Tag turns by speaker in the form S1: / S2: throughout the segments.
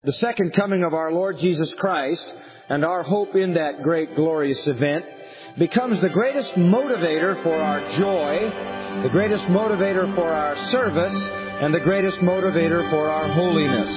S1: The second coming of our Lord Jesus Christ and our hope in that great glorious event becomes the greatest motivator for our joy, the greatest motivator for our service, and the greatest motivator for our holiness.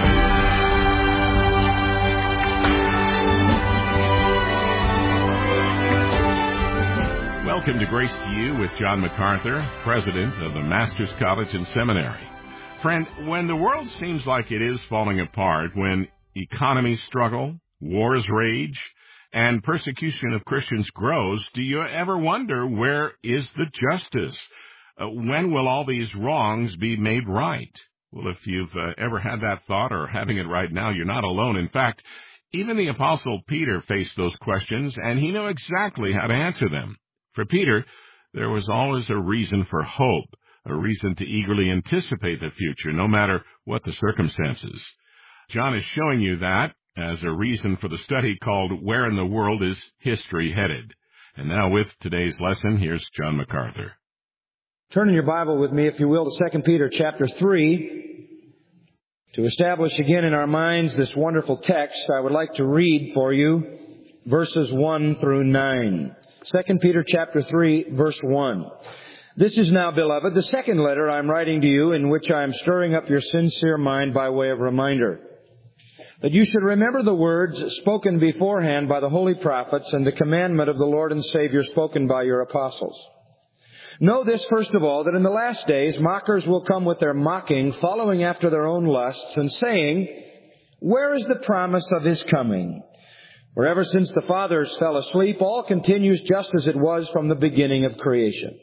S2: Welcome to Grace to You with John MacArthur, President of the Master's College and Seminary. Friend, when the world seems like it is falling apart, when economies struggle, wars rage, and persecution of Christians grows, do you ever wonder, where is the justice? When will all these wrongs be made right? Well, if you've ever had that thought or having it right now, you're not alone. In fact, even the Apostle Peter faced those questions, and he knew exactly how to answer them. For Peter, there was always a reason for hope, a reason to eagerly anticipate the future, no matter what the circumstances. John is showing you that as a reason for the study called Where in the World is History Headed? And now with today's lesson, here's John MacArthur.
S1: Turn in your Bible with me, if you will, to 2 Peter chapter 3. To establish again in our minds this wonderful text, I would like to read for you verses 1 through 9. 2 Peter chapter 3, verse 1. This is now, beloved, the second letter I am writing to you, in which I am stirring up your sincere mind by way of reminder, that you should remember the words spoken beforehand by the holy prophets and the commandment of the Lord and Savior spoken by your apostles. Know this, first of all, that in the last days mockers will come with their mocking, following after their own lusts, and saying, where is the promise of His coming? For ever since the fathers fell asleep, all continues just as it was from the beginning of creation.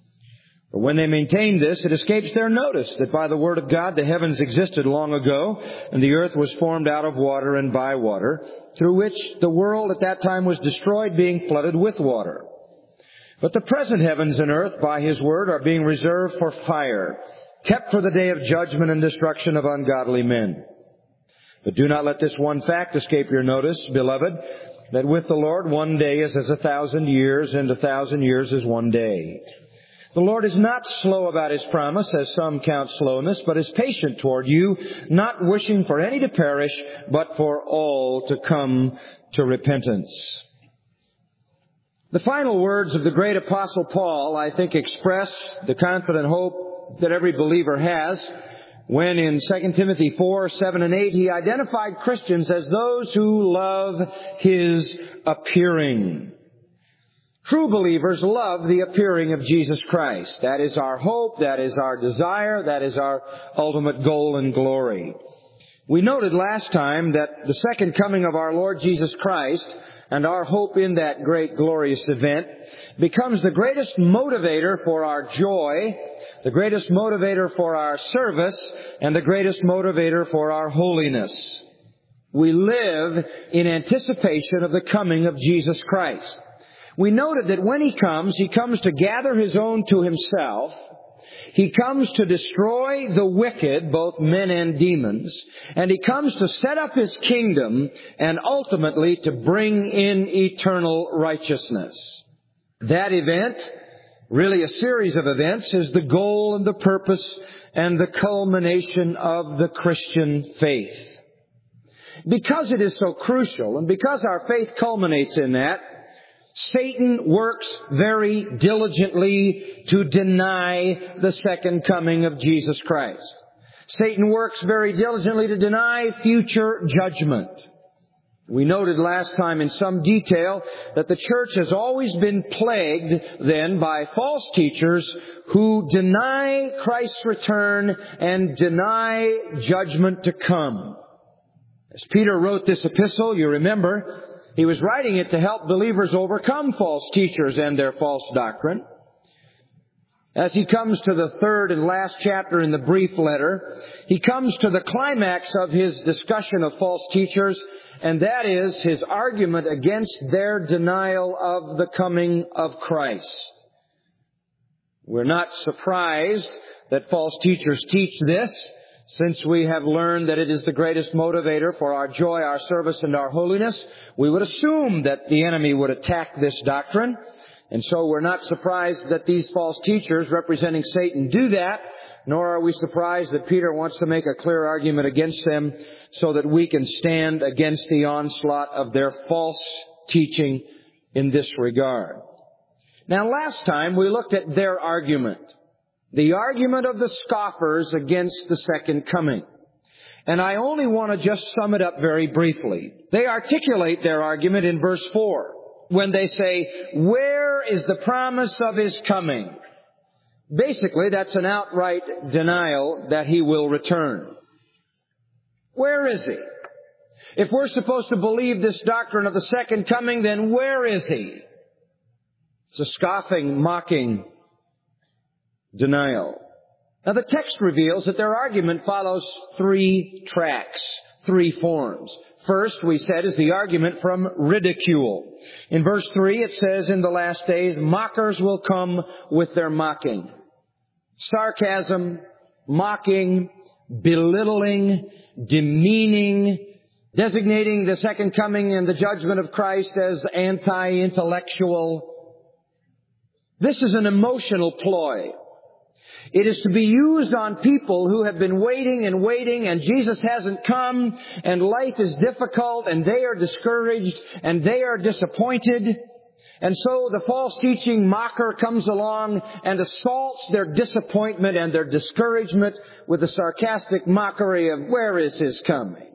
S1: For when they maintain this, it escapes their notice that by the word of God the heavens existed long ago, and the earth was formed out of water and by water, through which the world at that time was destroyed, being flooded with water. But the present heavens and earth, by His word, are being reserved for fire, kept for the day of judgment and destruction of ungodly men. But do not let this one fact escape your notice, beloved, that with the Lord 1 day is as 1,000 years, and 1,000 years is 1 day. The Lord is not slow about His promise, as some count slowness, but is patient toward you, not wishing for any to perish, but for all to come to repentance. The final words of the great Apostle Paul, I think, express the confident hope that every believer has, when in 2 Timothy 4, 7, and 8, he identified Christians as those who love His appearing. True believers love the appearing of Jesus Christ. That is our hope, that is our desire, that is our ultimate goal and glory. We noted last time that the second coming of our Lord Jesus Christ and our hope in that great glorious event becomes the greatest motivator for our joy, the greatest motivator for our service, and the greatest motivator for our holiness. We live in anticipation of the coming of Jesus Christ. We noted that when He comes to gather His own to Himself. He comes to destroy the wicked, both men and demons. And He comes to set up His kingdom and ultimately to bring in eternal righteousness. That event, really a series of events, is the goal and the purpose and the culmination of the Christian faith. Because it is so crucial and because our faith culminates in that, Satan works very diligently to deny the second coming of Jesus Christ. Satan works very diligently to deny future judgment. We noted last time in some detail that the church has always been plagued then by false teachers who deny Christ's return and deny judgment to come. As Peter wrote this epistle, you remember, he was writing it to help believers overcome false teachers and their false doctrine. As he comes to the third and last chapter in the brief letter, he comes to the climax of his discussion of false teachers, and that is his argument against their denial of the coming of Christ. We're not surprised that false teachers teach this, since we have learned that it is the greatest motivator for our joy, our service, and our holiness. We would assume that the enemy would attack this doctrine. And so we're not surprised that these false teachers representing Satan do that, nor are we surprised that Peter wants to make a clear argument against them so that we can stand against the onslaught of their false teaching in this regard. Now, last time we looked at their argument, the argument of the scoffers against the second coming. And I only want to just sum it up very briefly. They articulate their argument in verse 4 when they say, "Where is the promise of His coming?" Basically, that's an outright denial that He will return. Where is He? If we're supposed to believe this doctrine of the second coming, then where is He? It's a scoffing, mocking denial. Now, the text reveals that their argument follows three tracks, three forms. First, we said, is the argument from ridicule. In verse 3, it says, "In the last days, mockers will come with their mocking." Sarcasm, mocking, belittling, demeaning, designating the second coming and the judgment of Christ as anti-intellectual. This is an emotional ploy. It is to be used on people who have been waiting and waiting, and Jesus hasn't come, and life is difficult, and they are discouraged, and they are disappointed. And so the false teaching mocker comes along and assaults their disappointment and their discouragement with the sarcastic mockery of, "Where is His coming?"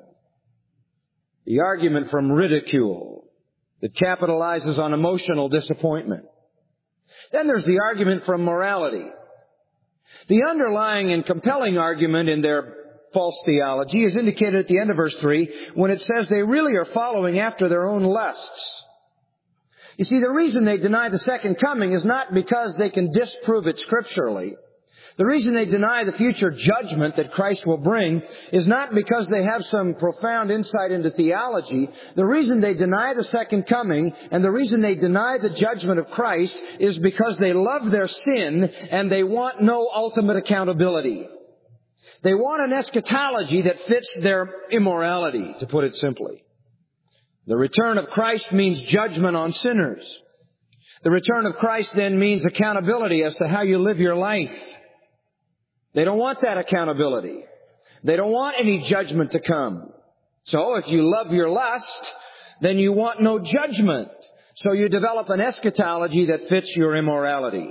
S1: The argument from ridicule that capitalizes on emotional disappointment. Then there's the argument from morality. The underlying and compelling argument in their false theology is indicated at the end of verse 3 when it says they really are following after their own lusts. You see, the reason they deny the second coming is not because they can disprove it scripturally. The reason they deny the future judgment that Christ will bring is not because they have some profound insight into theology. The reason they deny the second coming and the reason they deny the judgment of Christ is because they love their sin and they want no ultimate accountability. They want an eschatology that fits their immorality, to put it simply. The return of Christ means judgment on sinners. The return of Christ then means accountability as to how you live your life. They don't want that accountability. They don't want any judgment to come. So if you love your lust, then you want no judgment. So you develop an eschatology that fits your immorality.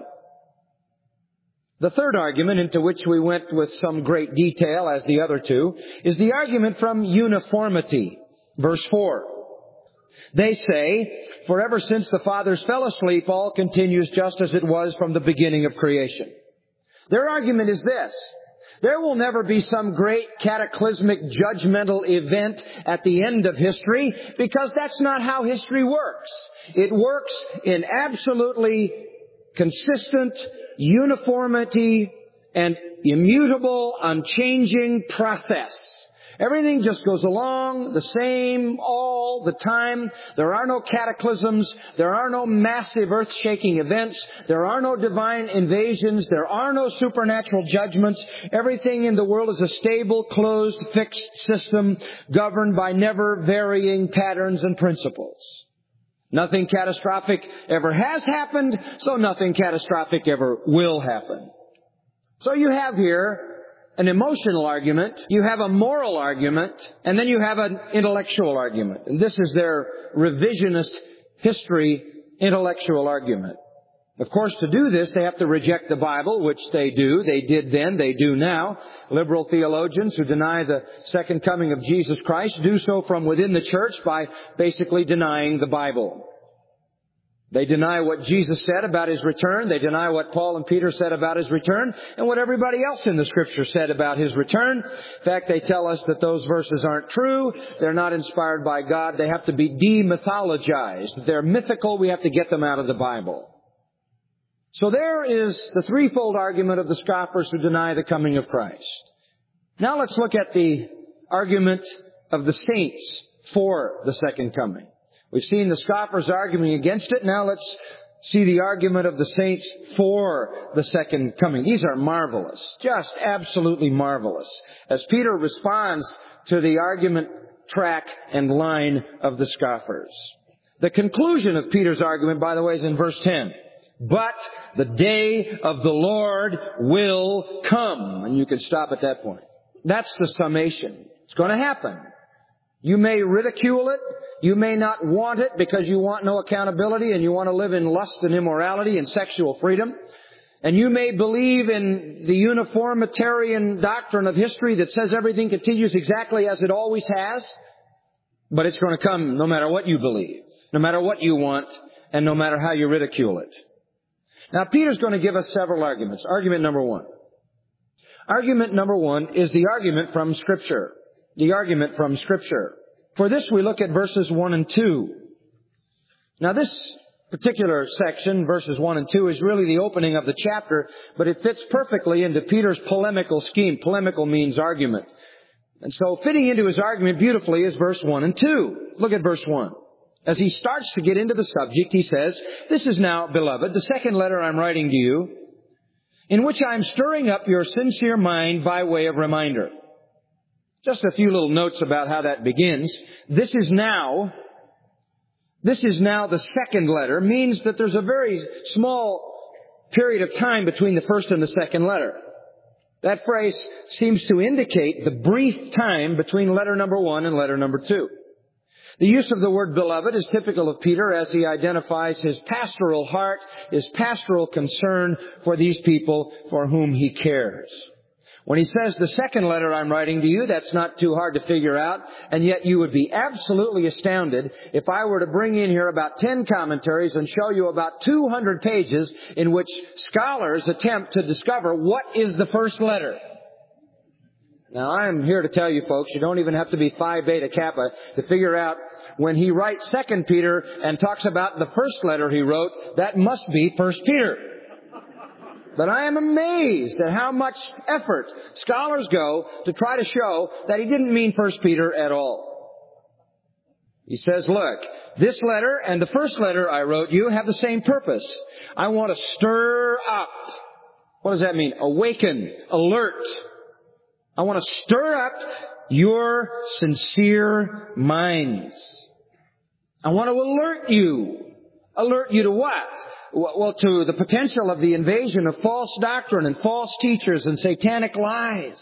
S1: The third argument, into which we went with some great detail as the other two, is the argument from uniformity. Verse 4. They say, "For ever since the fathers fell asleep, all continues just as it was from the beginning of creation." Their argument is this: there will never be some great cataclysmic judgmental event at the end of history, because that's not how history works. It works in absolutely consistent uniformity and immutable, unchanging process. Everything just goes along the same all the time. There are no cataclysms. There are no massive earth-shaking events. There are no divine invasions. There are no supernatural judgments. Everything in the world is a stable, closed, fixed system governed by never-varying patterns and principles. Nothing catastrophic ever has happened, so nothing catastrophic ever will happen. So you have here an emotional argument, you have a moral argument, and then you have an intellectual argument. And this is their revisionist history intellectual argument. Of course, to do this, they have to reject the Bible, which they do. They did then, they do now. Liberal theologians who deny the second coming of Jesus Christ do so from within the church by basically denying the Bible. They deny what Jesus said about His return. They deny what Paul and Peter said about His return and what everybody else in the Scripture said about His return. In fact, they tell us that those verses aren't true. They're not inspired by God. They have to be demythologized. They're mythical. We have to get them out of the Bible. So there is the threefold argument of the scoffers who deny the coming of Christ. Now let's look at the argument of the saints for the second coming. We've seen the scoffers arguing against it. Now let's see the argument of the saints for the second coming. These are marvelous, just absolutely marvelous, as Peter responds to the argument track and line of the scoffers. The conclusion of Peter's argument, by the way, is in verse 10. But the day of the Lord will come. And you can stop at that point. That's the summation. It's going to happen. You may ridicule it. You may not want it because you want no accountability and you want to live in lust and immorality and sexual freedom. And you may believe in the uniformitarian doctrine of history that says everything continues exactly as it always has. But it's going to come no matter what you believe, no matter what you want, and no matter how you ridicule it. Now, Peter's going to give us several arguments. Argument number one. Argument number one is the argument from Scripture. The argument from Scripture. For this, we look at verses 1 and 2. Now, this particular section, verses 1 and 2, is really the opening of the chapter, but it fits perfectly into Peter's polemical scheme. Polemical means argument. And so, fitting into his argument beautifully is verse 1 and 2. Look at verse 1. As he starts to get into the subject, he says, "This is now, beloved, the second letter I'm writing to you, in which I'm stirring up your sincere mind by way of reminder." Just a few little notes about how that begins. This is now the second letter means that there's a very small period of time between the first and the second letter. That phrase seems to indicate the brief time between letter number 1 and letter number 2. The use of the word beloved is typical of Peter as he identifies his pastoral heart, his pastoral concern for these people for whom he cares. When he says, "The second letter I'm writing to you," that's not too hard to figure out, and yet you would be absolutely astounded if I were to bring in here about 10 commentaries and show you about 200 pages in which scholars attempt to discover what is the first letter. Now, I'm here to tell you folks, you don't even have to be Phi Beta Kappa to figure out when he writes 2 Peter and talks about the first letter he wrote, that must be 1 Peter. But I am amazed at how much effort scholars go to try to show that he didn't mean 1 Peter at all. He says, look, this letter and the first letter I wrote you have the same purpose. I want to stir up. What does that mean? Awaken, alert. I want to stir up your sincere minds. I want to alert you. Alert you to what? Well, to the potential of the invasion of false doctrine and false teachers and satanic lies.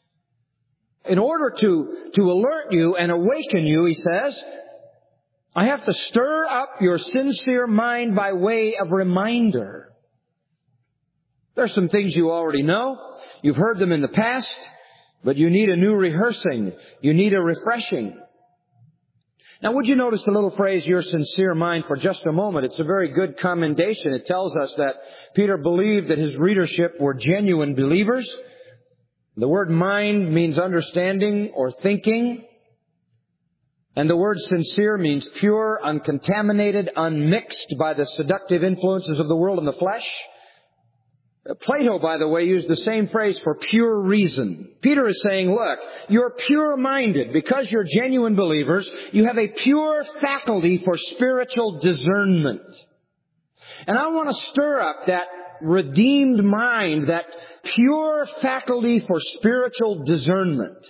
S1: In order to alert you and awaken you, he says, I have to stir up your sincere mind by way of reminder. There's some things you already know. You've heard them in the past, but you need a new rehearsing. You need a refreshing. Now, would you notice the little phrase, your sincere mind, for just a moment? It's a very good commendation. It tells us that Peter believed that his readership were genuine believers. The word mind means understanding or thinking. And the word sincere means pure, uncontaminated, unmixed by the seductive influences of the world and the flesh. Plato, by the way, used the same phrase for pure reason. Peter is saying, look, you're pure-minded. Because you're genuine believers, you have a pure faculty for spiritual discernment. And I want to stir up that redeemed mind, that pure faculty for spiritual discernment.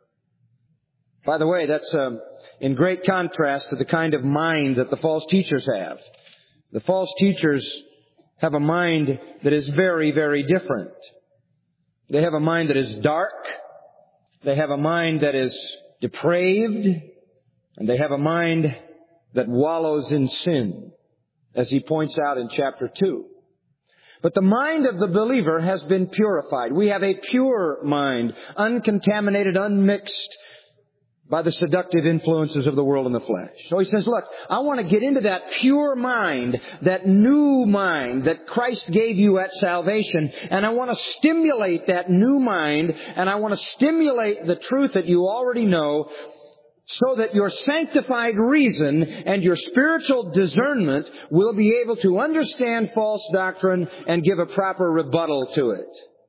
S1: By the way, that's in great contrast to the kind of mind that the false teachers have. The false teachers have a mind that is very, very different. They have a mind that is dark. They have a mind that is depraved. And they have a mind that wallows in sin, as he points out in chapter 2. But the mind of the believer has been purified. We have a pure mind, uncontaminated, unmixed by the seductive influences of the world and the flesh. So he says, look, I want to get into that pure mind, that new mind that Christ gave you at salvation, and I want to stimulate that new mind, and I want to stimulate the truth that you already know, so that your sanctified reason and your spiritual discernment will be able to understand false doctrine and give a proper rebuttal to it.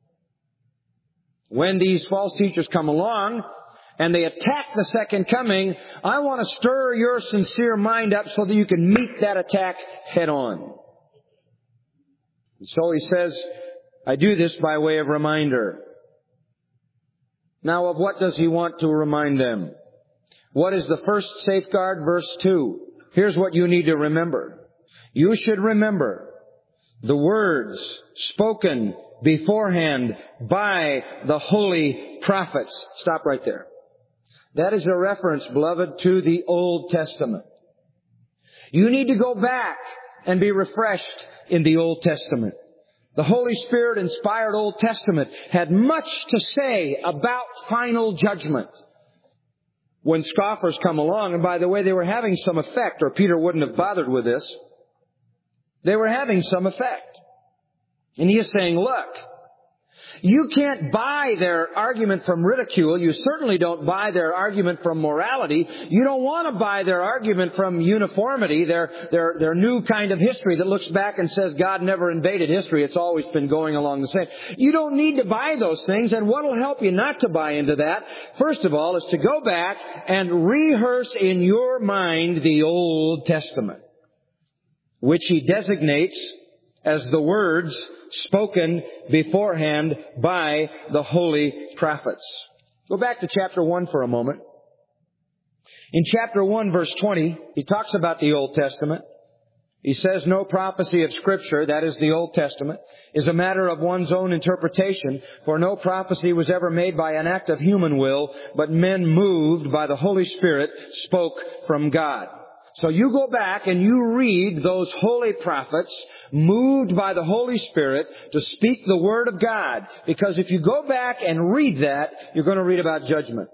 S1: When these false teachers come along, and they attack the second coming, I want to stir your sincere mind up so that you can meet that attack head on. And so he says, I do this by way of reminder. Now, of what does he want to remind them? What is the first safeguard? Verse 2. Here's what you need to remember. You should remember The words spoken beforehand by the holy prophets. Stop right there. That is a reference, beloved, to the Old Testament. You need to go back and be refreshed in the Old Testament. The Holy Spirit-inspired Old Testament had much to say about final judgment. When scoffers come along, and by the way, they were having some effect, or Peter wouldn't have bothered with this. They were having some effect. And he is saying, look, you can't buy their argument from ridicule. You certainly don't buy their argument from morality. You don't want to buy their argument from uniformity, their new kind of history that looks back and says God never invaded history. It's always been going along the same. You don't need to buy those things. And what will help you not to buy into that, first of all, is to go back and rehearse in your mind the Old Testament, which he designates as the words spoken beforehand by the holy prophets. Go back to chapter 1 for a moment. In chapter 1, verse 20, he talks about the Old Testament. He says, no prophecy of Scripture, that is the Old Testament, is a matter of one's own interpretation, for no prophecy was ever made by an act of human will, but men moved by the Holy Spirit spoke from God. So you go back and you read those holy prophets moved by the Holy Spirit to speak the Word of God. Because if you go back and read that, you're going to read about judgment.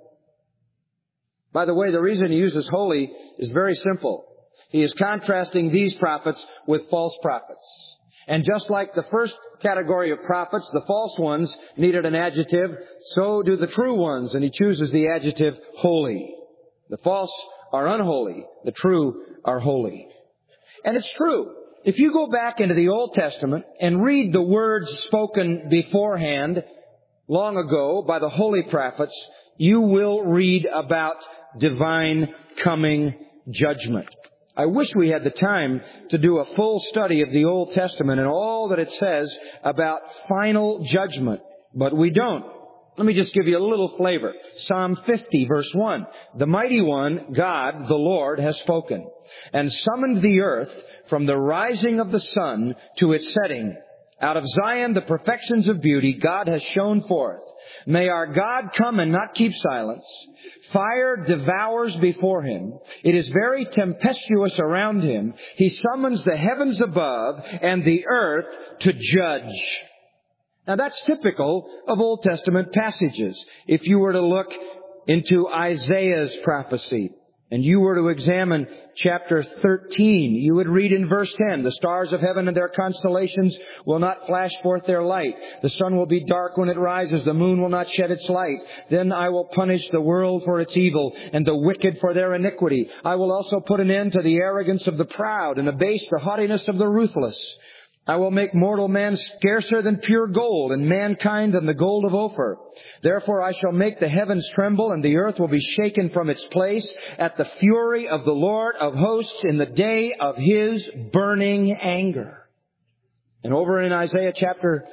S1: By the way, the reason he uses holy is very simple. He is contrasting these prophets with false prophets. And just like the first category of prophets, the false ones needed an adjective, so do the true ones. And he chooses the adjective holy. The false are unholy. The true are holy. And it's true. If you go back into the Old Testament and read the words spoken beforehand long ago by the holy prophets, you will read about divine coming judgment. I wish we had the time to do a full study of the Old Testament and all that it says about final judgment, but we don't. Let me just give you a little flavor. Psalm 50, verse 1. The Mighty One, God, the Lord, has spoken, and summoned the earth from the rising of the sun to its setting. Out of Zion, the perfections of beauty, God has shone forth. May our God come and not keep silence. Fire devours before him. It is very tempestuous around him. He summons the heavens above and the earth to judge. Now that's typical of Old Testament passages. If you were to look into Isaiah's prophecy and you were to examine chapter 13, you would read in verse 10, the stars of heaven and their constellations will not flash forth their light. The sun will be dark when it rises. The moon will not shed its light. Then I will punish the world for its evil and the wicked for their iniquity. I will also put an end to the arrogance of the proud and abase the haughtiness of the ruthless. I will make mortal man scarcer than pure gold, and mankind than the gold of Ophir. Therefore I shall make the heavens tremble, and the earth will be shaken from its place at the fury of the Lord of hosts in the day of his burning anger. And over in Isaiah chapter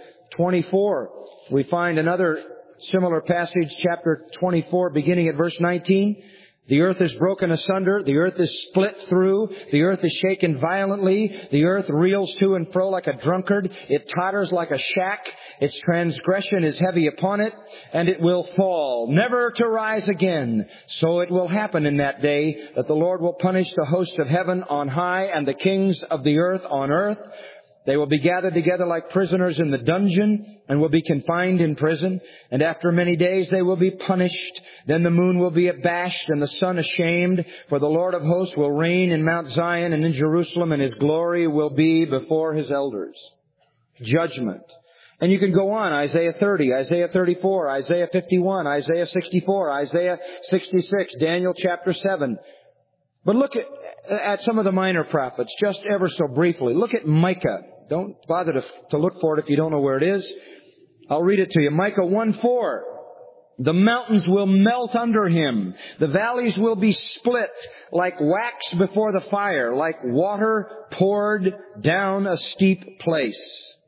S1: 24, we find another similar passage, chapter 24, beginning at verse 19. The earth is broken asunder. The earth is split through. The earth is shaken violently. The earth reels to and fro like a drunkard. It totters like a shack. Its transgression is heavy upon it, and it will fall, never to rise again. So it will happen in that day that the Lord will punish the hosts of heaven on high and the kings of the earth on earth. They will be gathered together like prisoners in the dungeon and will be confined in prison. And after many days they will be punished. Then the moon will be abashed and the sun ashamed. For the Lord of hosts will reign in Mount Zion and in Jerusalem, and his glory will be before his elders. Judgment. And you can go on. Isaiah 30, Isaiah 34, Isaiah 51, Isaiah 64, Isaiah 66, Daniel chapter 7. But look at some of the minor prophets, just ever so briefly. Look at Micah. Don't bother to look for it if you don't know where it is. I'll read it to you. Micah 1:4. The mountains will melt under him. The valleys will be split like wax before the fire, like water poured down a steep place.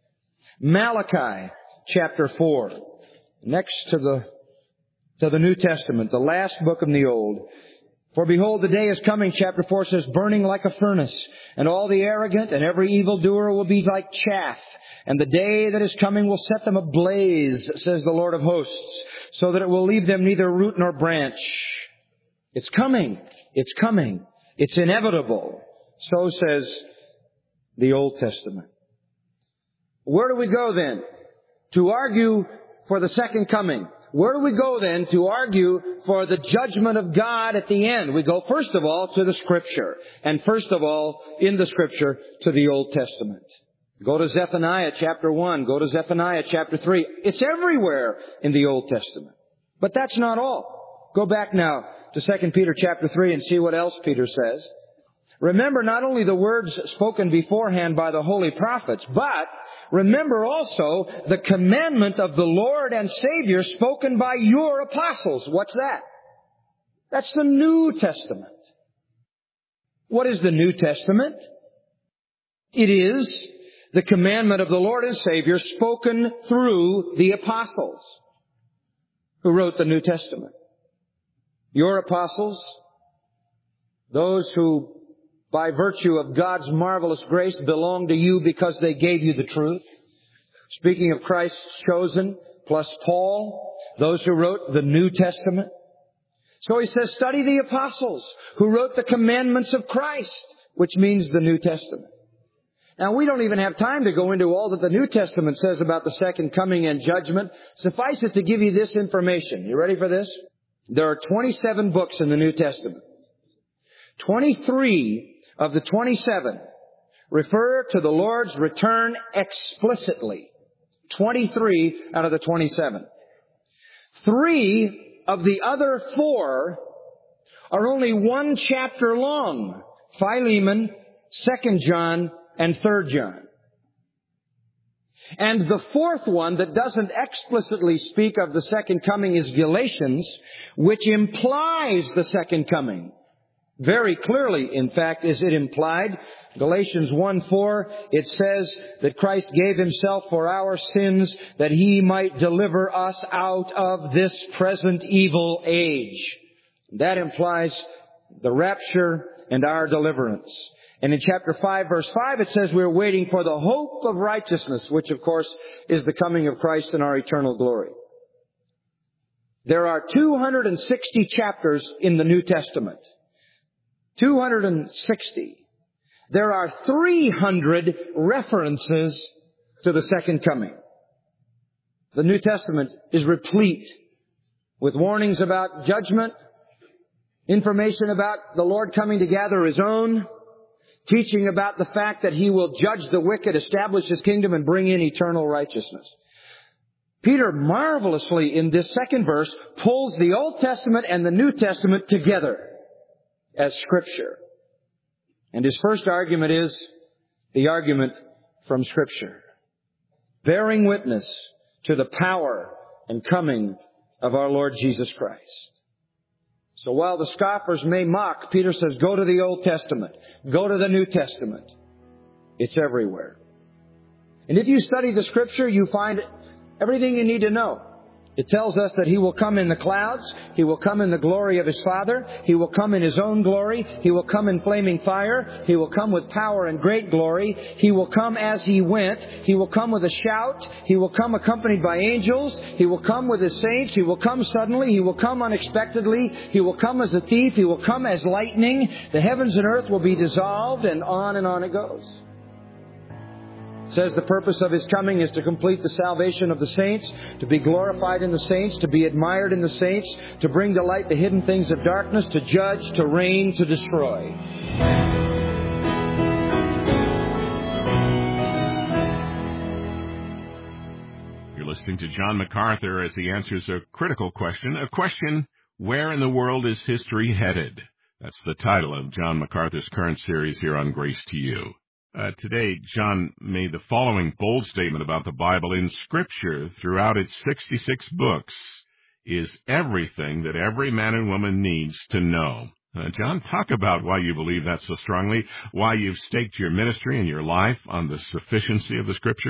S1: Malachi chapter 4. Next to the New Testament, the last book of the Old. For behold, the day is coming, chapter 4 says, burning like a furnace, and all the arrogant and every evildoer will be like chaff. And the day that is coming will set them ablaze, says the Lord of hosts, so that it will leave them neither root nor branch. It's coming. It's coming. It's inevitable. So says the Old Testament. Where do we go then to argue for the second coming? Where do we go then to argue for the judgment of God at the end? We go first of all to the Scripture. And first of all, in the Scripture, to the Old Testament. Go to Zephaniah chapter 1. Go to Zephaniah chapter 3. It's everywhere in the Old Testament. But that's not all. Go back now to 2 Peter chapter 3 and see what else Peter says. Remember not only the words spoken beforehand by the holy prophets, but remember also the commandment of the Lord and Savior spoken by your apostles. What's that? That's the New Testament. What is the New Testament? It is the commandment of the Lord and Savior spoken through the apostles who wrote the New Testament. Your apostles, those who by virtue of God's marvelous grace belong to you because they gave you the truth. Speaking of Christ's chosen, plus Paul, those who wrote the New Testament. So he says, study the apostles who wrote the commandments of Christ, which means the New Testament. Now, we don't even have time to go into all that the New Testament says about the second coming and judgment. Suffice it to give you this information. You ready for this? There are 27 books in the New Testament. 23 of the 27 refer to the Lord's return explicitly. 23 out of the 27. 3 of the other 4 are only one chapter long. Philemon, 2 John, and 3 John. And the 4th one that doesn't explicitly speak of the second coming is Galatians, which implies the second coming. Very clearly, in fact, is it implied. Galatians 1:4, it says that Christ gave Himself for our sins that He might deliver us out of this present evil age. That implies the rapture and our deliverance. And in chapter 5, verse 5, it says we're waiting for the hope of righteousness, which of course is the coming of Christ in our eternal glory. There are 260 chapters in the New Testament. 260. There are 300 references to the second coming. The New Testament is replete with warnings about judgment, information about the Lord coming to gather His own, teaching about the fact that He will judge the wicked, establish His kingdom, and bring in eternal righteousness. Peter marvelously in this second verse pulls the Old Testament and the New Testament together as Scripture. And his first argument is the argument from Scripture, bearing witness to the power and coming of our Lord Jesus Christ. So while the scoffers may mock, Peter says, go to the Old Testament. Go to the New Testament. It's everywhere. And if you study the Scripture, you find everything you need to know. It tells us that He will come in the clouds. He will come in the glory of His Father. He will come in His own glory. He will come in flaming fire. He will come with power and great glory. He will come as He went. He will come with a shout. He will come accompanied by angels. He will come with His saints. He will come suddenly. He will come unexpectedly. He will come as a thief. He will come as lightning. The heavens and earth will be dissolved, and on it goes. It says the purpose of His coming is to complete the salvation of the saints, to be glorified in the saints, to be admired in the saints, to bring to light the hidden things of darkness, to judge, to reign, to destroy.
S2: You're listening to John MacArthur as he answers a critical question, where in the world is history headed? That's the title of John MacArthur's current series here on Grace to You. Today, John made the following bold statement about the Bible. In Scripture, throughout its 66 books, is everything that every man and woman needs to know. John, talk about why you believe that so strongly, why you've staked your ministry and your life on the sufficiency of the Scripture.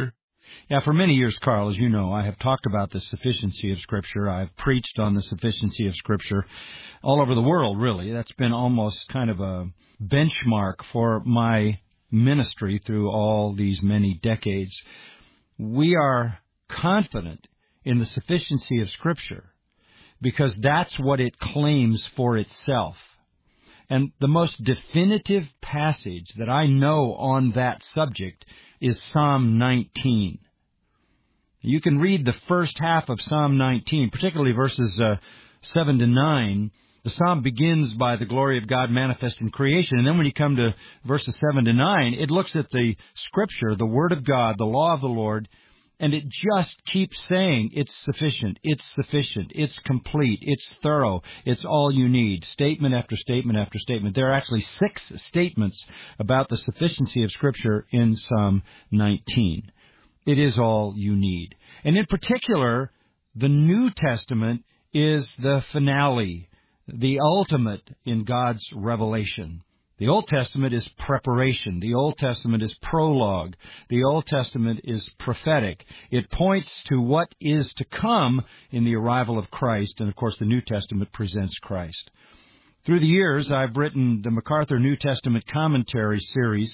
S3: Yeah, for many years, Carl, as you know, I have talked about the sufficiency of Scripture. I've preached on the sufficiency of Scripture all over the world, really. That's been almost kind of a benchmark for my ministry through all these many decades. We are confident in the sufficiency of Scripture because that's what it claims for itself. And the most definitive passage that I know on that subject is Psalm 19. You can read the first half of Psalm 19, particularly verses 7 to 9. The psalm begins by the glory of God manifest in creation. And then when you come to verses 7 to 9, it looks at the Scripture, the Word of God, the law of the Lord, and it just keeps saying it's sufficient, it's complete, it's thorough, it's all you need, statement after statement after statement. There are actually 6 statements about the sufficiency of Scripture in Psalm 19. It is all you need. And in particular, the New Testament is the finale, the ultimate in God's revelation. The Old Testament is preparation. The Old Testament is prologue. The Old Testament is prophetic. It points to what is to come in the arrival of Christ, and of course the New Testament presents Christ. Through the years, I've written the MacArthur New Testament Commentary series,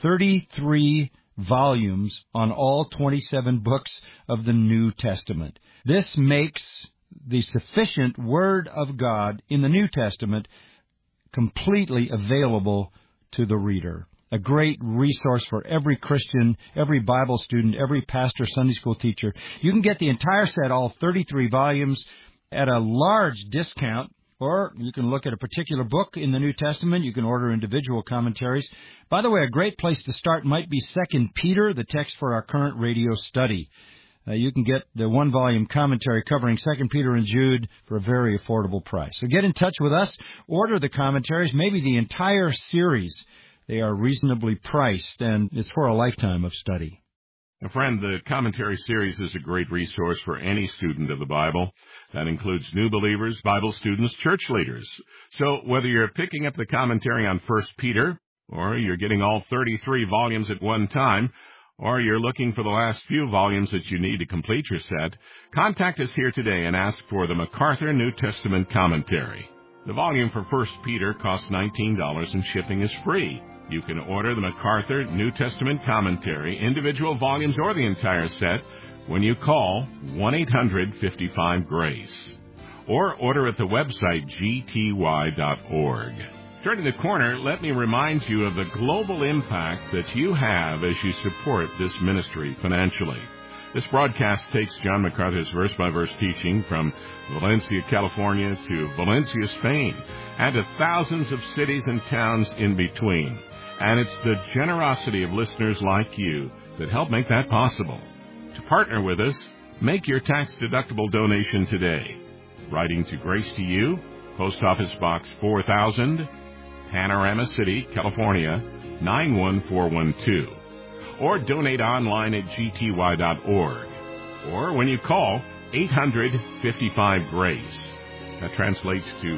S3: 33 volumes on all 27 books of the New Testament. This makes the sufficient Word of God in the New Testament completely available to the reader. A great resource for every Christian, every Bible student, every pastor, Sunday school teacher. You can get the entire set, all 33 volumes, at a large discount, or you can look at a particular book in the New Testament. You can order individual commentaries. By the way, a great place to start might be 2 Peter, the text for our current radio study. You can get the 1-volume commentary covering 2 Peter and Jude for a very affordable price. So get in touch with us, order the commentaries, maybe the entire series. They are reasonably priced, and it's for a lifetime of study.
S2: Now, friend, the commentary series is a great resource for any student of the Bible. That includes new believers, Bible students, church leaders. So whether you're picking up the commentary on 1 Peter, or you're getting all 33 volumes at one time, or you're looking for the last few volumes that you need to complete your set, contact us here today and ask for the MacArthur New Testament Commentary. The volume for 1 Peter costs $19 and shipping is free. You can order the MacArthur New Testament Commentary, individual volumes, or the entire set when you call 1-800-55-GRACE. Or order at the website gty.org. Turning the corner, let me remind you of the global impact that you have as you support this ministry financially. This broadcast takes John MacArthur's verse-by-verse teaching from Valencia, California to Valencia, Spain, and to thousands of cities and towns in between. And it's the generosity of listeners like you that help make that possible. To partner with us, make your tax-deductible donation today. Writing to Grace to You, Post Office Box 4000, Panorama City, California, 91412. Or donate online at gty.org. Or when you call 800-55-GRACE. That translates to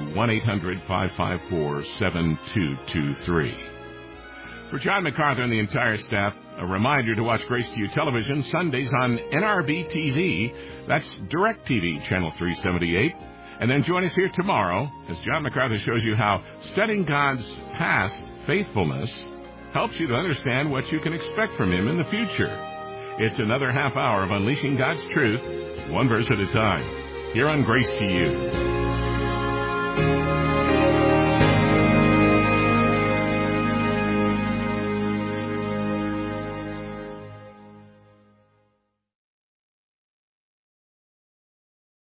S2: 1-800-554-7223. For John MacArthur and the entire staff, a reminder to watch Grace to You Television Sundays on NRB TV. That's DirecTV, Channel 378. And then join us here tomorrow as John MacArthur shows you how studying God's past faithfulness helps you to understand what you can expect from Him in the future. It's another half hour of unleashing God's truth, one verse at a time, here on Grace to You.